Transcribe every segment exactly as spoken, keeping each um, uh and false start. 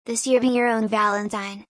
this year be your own Valentine.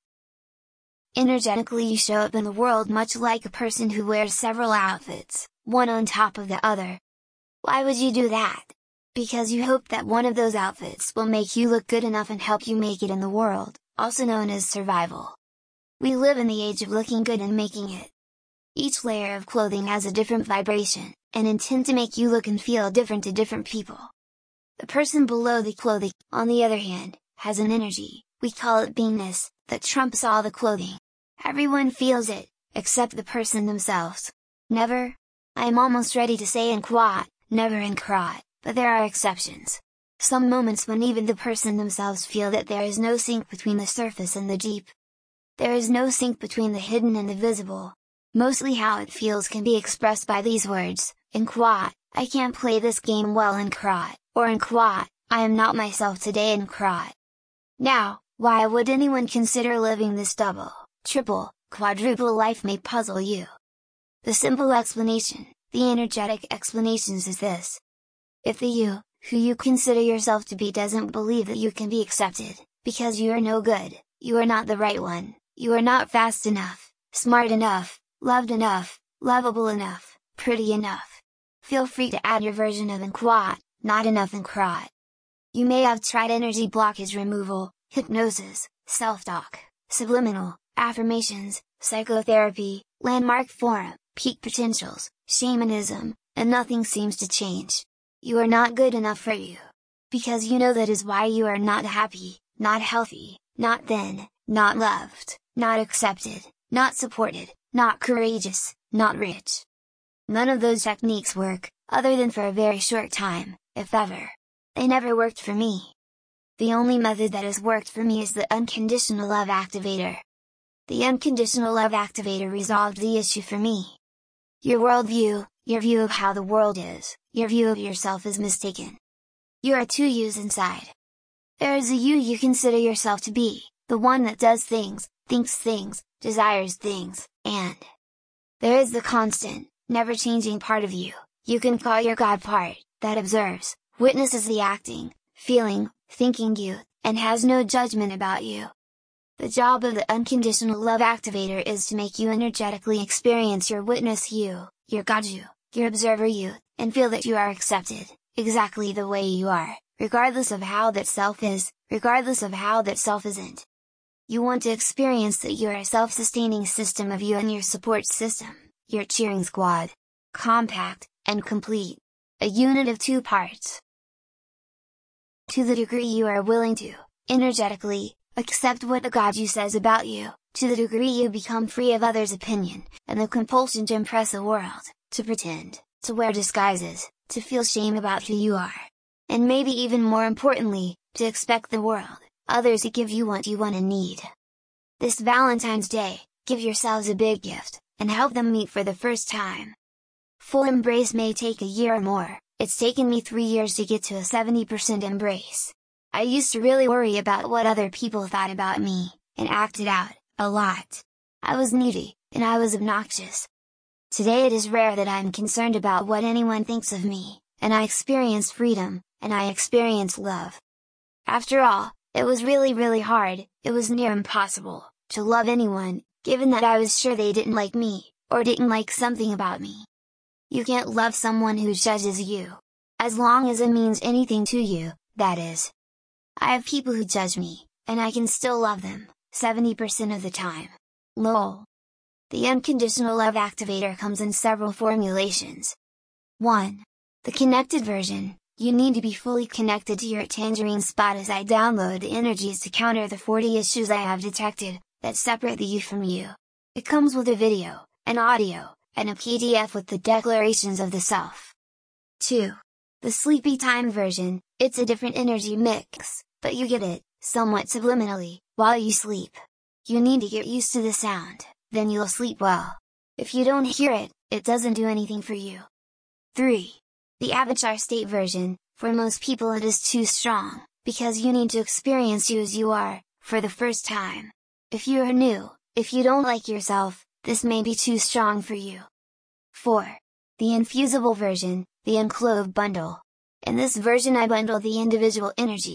Energetically you show up in the world much like a person who wears several outfits, one on top of the other. Why would you do that? Because you hope that one of those outfits will make you look good enough and help you make it in the world, also known as survival. We live in the age of looking good and making it. Each layer of clothing has a different vibration, and intent to make you look and feel different to different people. The person below the clothing, on the other hand, has an energy, we call it beingness, that trumps all the clothing. Everyone feels it, except the person themselves. Never? I am almost ready to say in quote, never in crot, but there are exceptions. Some moments when even the person themselves feel that there is no sync between the surface and the deep. There is no sync between the hidden and the visible. Mostly how it feels can be expressed by these words, in quote, I can't play this game well in crot, or in quote, I am not myself today in crot. Now, why would anyone consider living this double, triple, quadruple life may puzzle you. The simple explanation, the energetic explanations is this. If the you, who you consider yourself to be doesn't believe that you can be accepted, because you are no good, you are not the right one, you are not fast enough, smart enough, loved enough, lovable enough, pretty enough. Feel free to add your version of in quote, not enough in crot. You may have tried energy blockage removal, hypnosis, self-talk, subliminal, affirmations, psychotherapy, landmark forum, peak potentials, shamanism, and nothing seems to change. You are not good enough for you. Because you know that is why you are not happy, not healthy, not thin, not loved, not accepted, not supported, not courageous, not rich. None of those techniques work, other than for a very short time, if ever. They never worked for me. The only method that has worked for me is the Unconditional Love Activator. The Unconditional Love Activator resolved the issue for me. Your worldview, your view of how the world is, your view of yourself is mistaken. You are two yous inside. There is a you you consider yourself to be, the one that does things, thinks things, desires things, and there is the constant, never-changing part of you, you can call your God part, that observes, witnesses the acting, feeling, thinking you, and has no judgment about you. The job of the Unconditional Love Activator is to make you energetically experience your witness you, your God you, your observer you, and feel that you are accepted, exactly the way you are, regardless of how that self is, regardless of how that self isn't. You want to experience that you are a self-sustaining system of you and your support system, your cheering squad. Compact, and complete. A unit of two parts. To the degree you are willing to, energetically, accept what the God you says about you, to the degree you become free of others' opinion, and the compulsion to impress the world, to pretend, to wear disguises, to feel shame about who you are. And maybe even more importantly, to expect the world, others to give you what you want and need. This Valentine's Day, give yourselves a big gift, and help them meet for the first time. Full embrace may take a year or more, it's taken me three years to get to a seventy percent embrace. I used to really worry about what other people thought about me, and acted out, a lot. I was needy, and I was obnoxious. Today it is rare that I'm concerned about what anyone thinks of me, and I experience freedom, and I experience love. After all, it was really really hard, it was near impossible, to love anyone, given that I was sure they didn't like me, or didn't like something about me. You can't love someone who judges you. As long as it means anything to you, that is. I have people who judge me, and I can still love them, seventy percent of the time. Lol. The Unconditional Love Activator comes in several formulations. one. The connected version. You need to be fully connected to your tangerine spot as I download the energies to counter the forty issues I have detected, that separate the you from you. It comes with a video, an audio, and a P D F with the declarations of the self. two. The sleepy time version, it's a different energy mix, but you get it, somewhat subliminally, while you sleep. You need to get used to the sound, then you'll sleep well. If you don't hear it, it doesn't do anything for you. three. The avatar state version, for most people it is too strong, because you need to experience you as you are, for the first time. If you are new, if you don't like yourself, this may be too strong for you. four. The infusible version, the Unclove bundle. In this version I bundle the individual energies,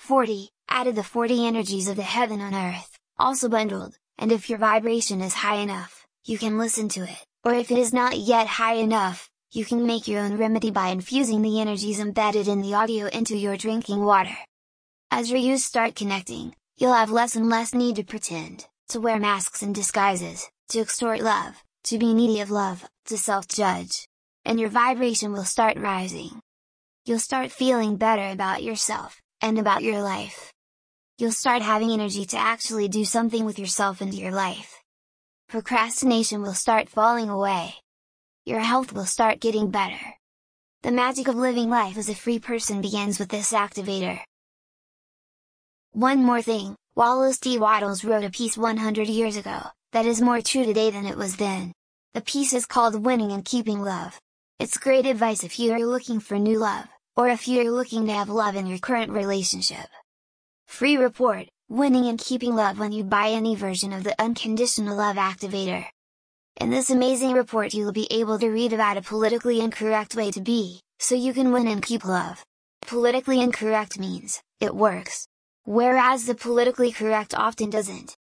forty, added the forty energies of the heaven on earth, also bundled, and if your vibration is high enough, you can listen to it, or if it is not yet high enough, you can make your own remedy by infusing the energies embedded in the audio into your drinking water. As your use start connecting, you'll have less and less need to pretend, to wear masks and disguises, to extort love, to be needy of love, to self-judge. And your vibration will start rising. You'll start feeling better about yourself, and about your life. You'll start having energy to actually do something with yourself and your life. Procrastination will start falling away. Your health will start getting better. The magic of living life as a free person begins with this activator. One more thing, Wallace D. Wattles wrote a piece one hundred years ago, that is more true today than it was then. The piece is called Winning and Keeping Love. It's great advice if you are looking for new love, or if you're looking to have love in your current relationship. Free report, Winning and Keeping Love when you buy any version of the Unconditional Love Activator. In this amazing report you will be able to read about a politically incorrect way to be, so you can win and keep love. Politically incorrect means, it works. Whereas the politically correct often doesn't.